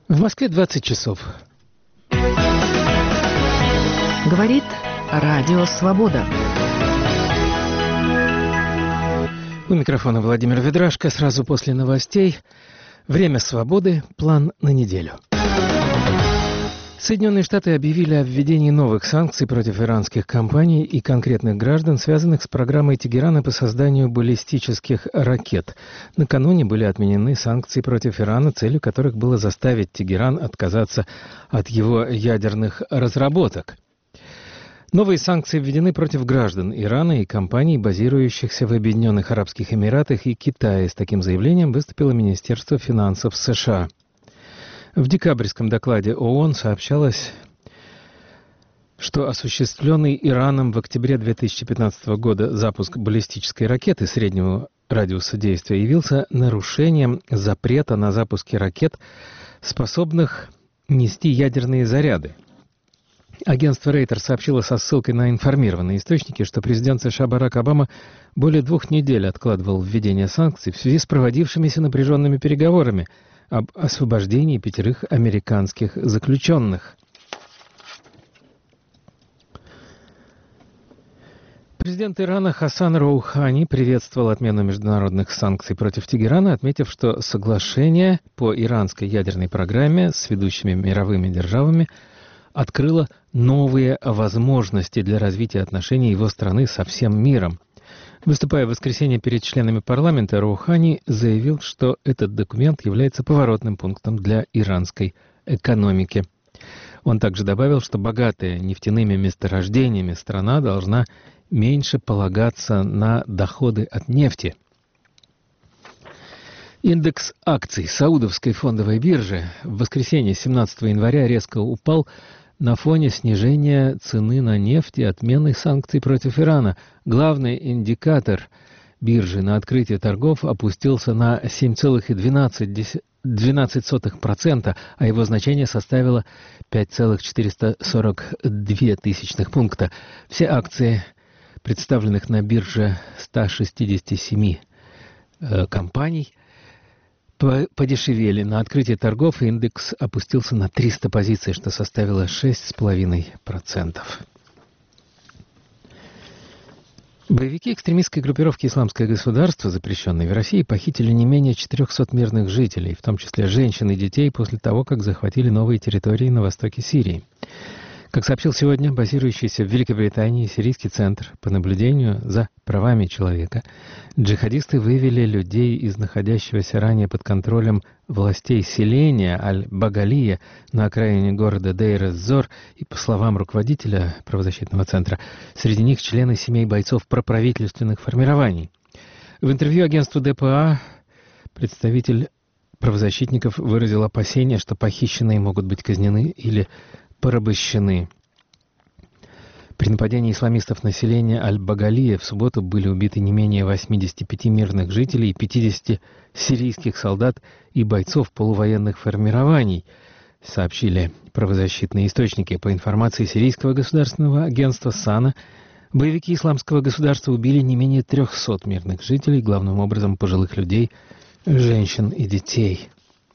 В Москве 20 часов. Говорит Радио Свобода. У микрофона Владимир Ведрашко. Сразу после новостей. Время свободы. План на неделю. Соединенные Штаты объявили о введении новых санкций против иранских компаний и конкретных граждан, связанных с программой Тегерана по созданию баллистических ракет. Накануне были отменены санкции против Ирана, целью которых было заставить Тегеран отказаться от его ядерных разработок. Новые санкции введены против граждан Ирана и компаний, базирующихся в Объединенных Арабских Эмиратах и Китае. С таким заявлением выступило Министерство финансов США. В декабрьском докладе ООН сообщалось, что осуществленный Ираном в октябре 2015 года запуск баллистической ракеты среднего радиуса действия явился нарушением запрета на запуски ракет, способных нести ядерные заряды. Агентство Рейтер сообщило со ссылкой на информированные источники, что президент США Барак Обама более 2 недель откладывал введение санкций в связи с проводившимися напряженными переговорами об освобождении 5 американских заключенных. Президент Ирана Хасан Роухани приветствовал отмену международных санкций против Тегерана, отметив, что соглашение по иранской ядерной программе с ведущими мировыми державами открыло новые возможности для развития отношений его страны со всем миром. Выступая в воскресенье перед членами парламента, Роухани заявил, что этот документ является поворотным пунктом для иранской экономики. Он также добавил, что богатая нефтяными месторождениями страна должна меньше полагаться на доходы от нефти. Индекс акций Саудовской фондовой биржи в воскресенье 17 января резко упал на фоне снижения цены на нефть и отмены санкций против Ирана. Главный индикатор биржи на открытие торгов опустился на 7,12%, а его значение составило 5,442 пункта. Все акции, представленных на бирже 167 компаний, подешевели. На открытии торгов индекс опустился на 300 позиций, что составило 6,5%. Боевики экстремистской группировки «Исламское государство», запрещенной в России, похитили не менее 400 мирных жителей, в том числе женщин и детей, после того, как захватили новые территории на востоке Сирии. Как сообщил сегодня базирующийся в Великобритании Сирийский центр по наблюдению за правами человека, джихадисты вывели людей из находящегося ранее под контролем властей селения Аль-Багалия на окраине города Дейр-эз-Зор, и, по словам руководителя правозащитного центра, среди них члены семей бойцов проправительственных формирований. В интервью агентству ДПА представитель правозащитников выразил опасения, что похищенные могут быть казнены или порабощены. При нападении исламистов на селение Аль-Багалия в субботу были убиты не менее 85 мирных жителей и 50 сирийских солдат и бойцов полувоенных формирований, сообщили правозащитные источники. По информации Сирийского государственного агентства САНА, боевики Исламского государства убили не менее 300 мирных жителей, главным образом пожилых людей, женщин и детей.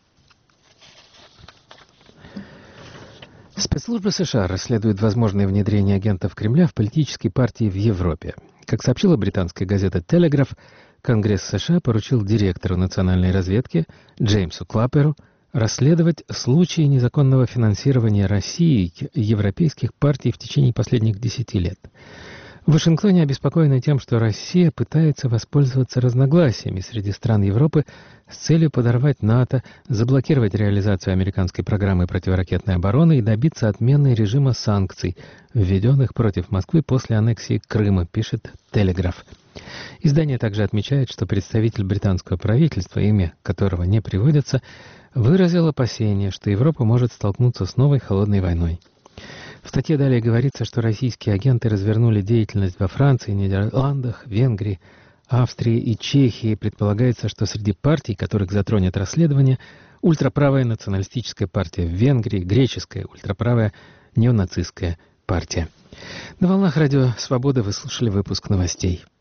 Спецслужбы США расследуют возможное внедрение агентов Кремля в политические партии в Европе. Как сообщила британская газета «Телеграф», Конгресс США поручил директору национальной разведки Джеймсу Клапперу расследовать случаи незаконного финансирования России европейских партий в течение последних 10 лет. В Вашингтоне обеспокоены тем, что Россия пытается воспользоваться разногласиями среди стран Европы с целью подорвать НАТО, заблокировать реализацию американской программы противоракетной обороны и добиться отмены режима санкций, введенных против Москвы после аннексии Крыма, пишет «Телеграф». Издание также отмечает, что представитель британского правительства, имя которого не приводится, выразил опасение, что Европа может столкнуться с новой холодной войной. В статье далее говорится, что российские агенты развернули деятельность во Франции, Нидерландах, Венгрии, Австрии и Чехии. Предполагается, что среди партий, которых затронет расследование, ультраправая националистическая партия в Венгрии, греческая ультраправая неонацистская партия. На волнах Радио Свобода вы слушали выпуск новостей.